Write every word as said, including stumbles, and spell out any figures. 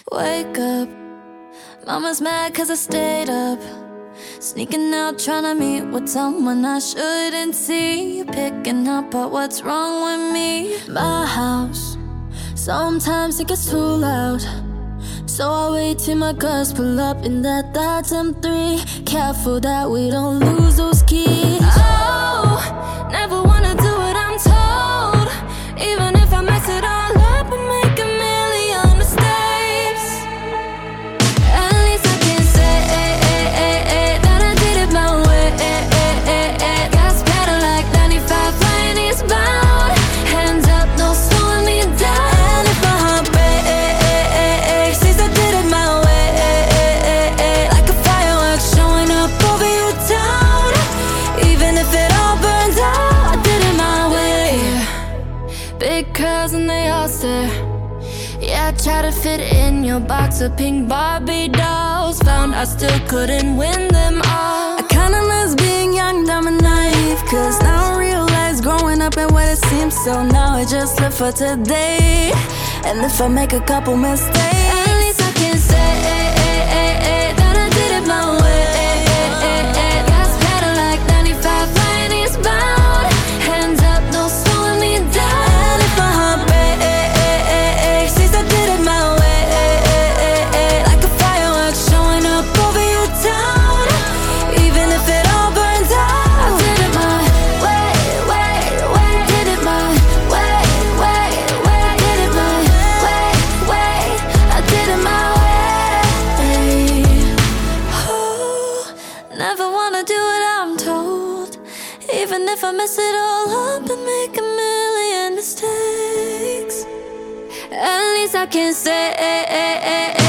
Wake up, mama's mad cause I stayed up, sneaking out trying to meet with someone I shouldn't see, picking up at what's wrong with me. My house, sometimes it gets too loud, so I wait till my girls pull up in that that's M three. Careful that we don't lose those keys. Oh, never wanna do what I'm told, even if I mess it all up and make a million mistakes. At least I can say that I did it my way. Gas pedal like ninety-five, flying eastbound, hands up, no slowing me down. And if my heart breaks, since I did it my way, like a firework showing up over your town. Even if it all burns out, I did it my way. Big curls and they all stare. Yeah, I tried to fit in your box of pink Barbie dolls, found I still couldn't win them all. I kinda miss being young, dumb and naive, cause now I realize growing up ain't what it seems. So now I just live for today, and if I make a couple mistakes, at least I can say that I did it my way. Gas pedal like ninety-five, flying eastbound, hands up, no slowing me down. And if my heart breaks, since I did it my way, like a firework showing up over your town. Even if it all burns out, I did it my way, way, way. Did it my way, way, way. Did it my way, way. I did it my way. Oh, never wanna do what I'm told, even if I mess it all up and make a million mistakes. At least I can say